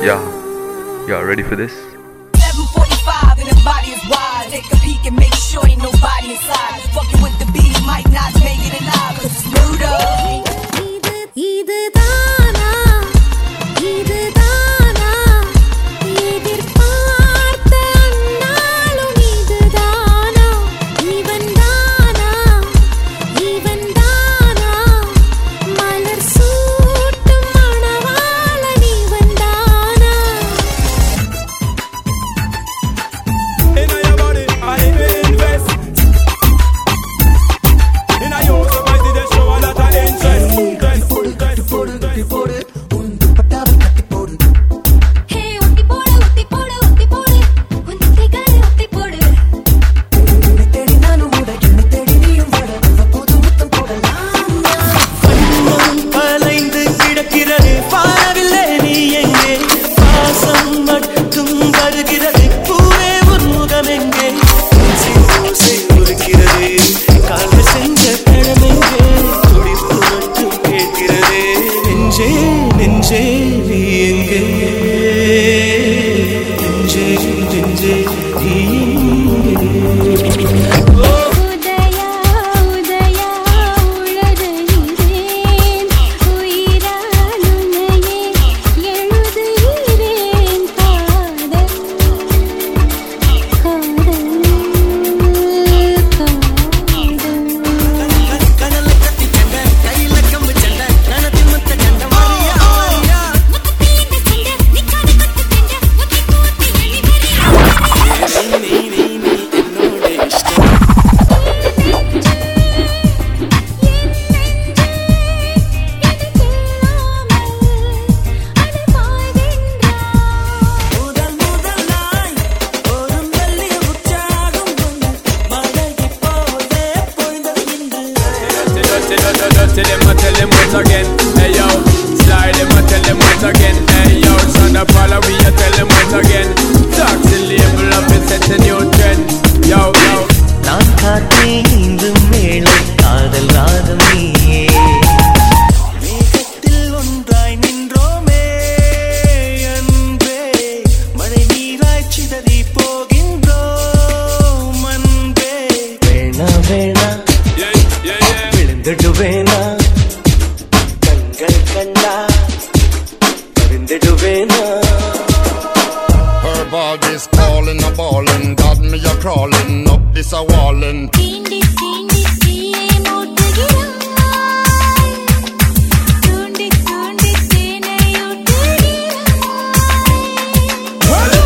Y'all ready for this? 7:45 and the body is wide. Take a peek and make sure ain't nobody inside. Fucking with the beat might not make it alive, 'cause it's murder. Tell them once again, hey yo. Slide them and tell them once again, hey yo. Son of Paula, we tell them once again. Taxi label up and set a new trend, yo yo. நான் காத்தேன் இந்த மேளம் காதல் ராகம் நீயே மேகத்தில் ஒன்றாய் நின்றோமே அன்பே மழை நீராய் சிதறி போகின்றோம் அன்பே வேணா வேணா விழுந்துடுவேனா கண்கள் கண்டா பறிந்துடுவேனா Her body's calling a ballin', got me a crawling up this a wallin'. Tindi tindi tiye mootugiraay, tundi tundi tene utugiraay.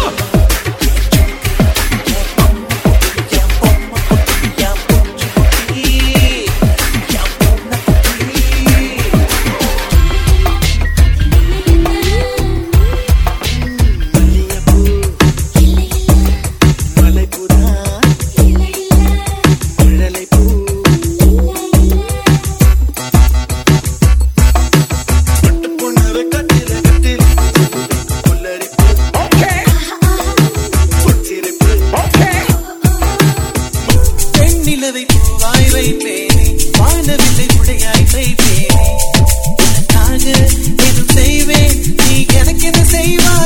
நிலவை பூவாய் வைப்பேனே வானவில்லை உடையாய் வைப்பேனே உனக்காக எதுவும் செய்வேன் நீ எனக்கு என்ன செய்வாய்